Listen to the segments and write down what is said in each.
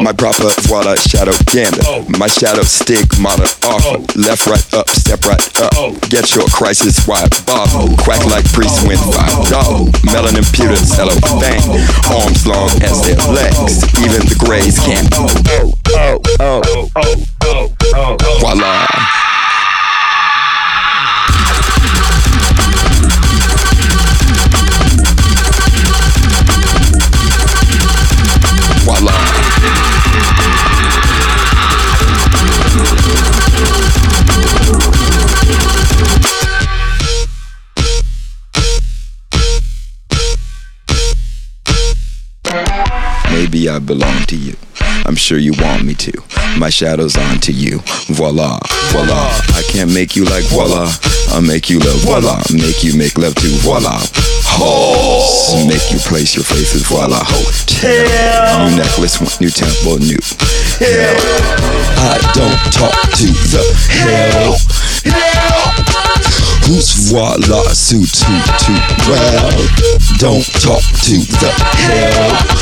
My proper voila shadow gander. My shadow stigmata awful. Left, right, up, step right up. Get your crisis wide bobble. Quack like priests win $5. Melanin pewter cellophane. Arms long as their legs. Even the grays can't. Voila. Maybe I belong to you. I'm sure you want me to. My shadow's on to you. Voila, voila. I can't make you like voila. I'll make you love voila. Make you make love to voila. Ho! Make you place your faces voila. Hotel. New necklace, new temple, new hell. I don't talk to the hell. Who's voila suit to well? Don't talk to the hell.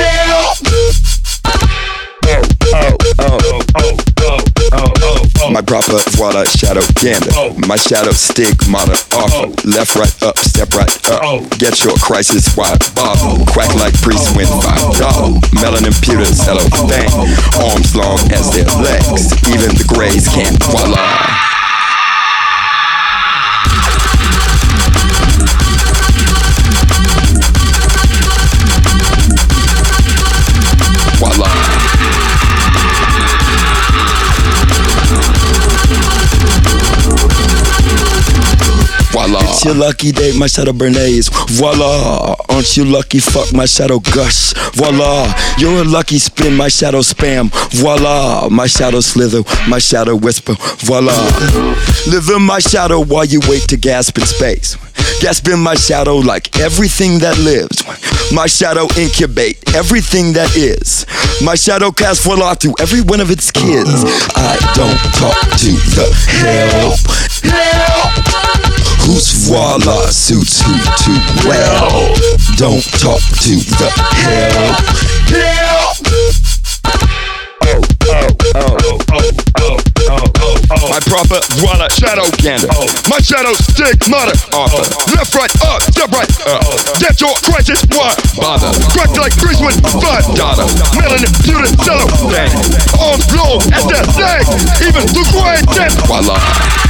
My proper voila shadow gander. My shadow stigmata awful. Left, right, up, step right up. Get your crisis wide bobble. Quack like priests win $5. Melanin pewter cellophane. Arms long as their legs. Even the grays can't. Voila. It's your lucky day, my shadow bernays. Voila, aren't you lucky? Fuck my shadow gush. Voila, you're a lucky spin, my shadow spam. Voila, my shadow slither, my shadow whisper. Voila, live in my shadow while you wait to gasp in space. Gasp in my shadow like everything that lives. My shadow incubate everything that is. My shadow casts voila through every one of its kids. I don't talk to the hell. Who's voila suits who too well? Don't talk to the hell. My proper voila shadow gander. My shadow stigmata author. Left, right, up, step right up. Get your crisis wide bother. Crack like grease with $5. Melanin pewter cellophane. Arms long as their legs. Even the gray death. Voila.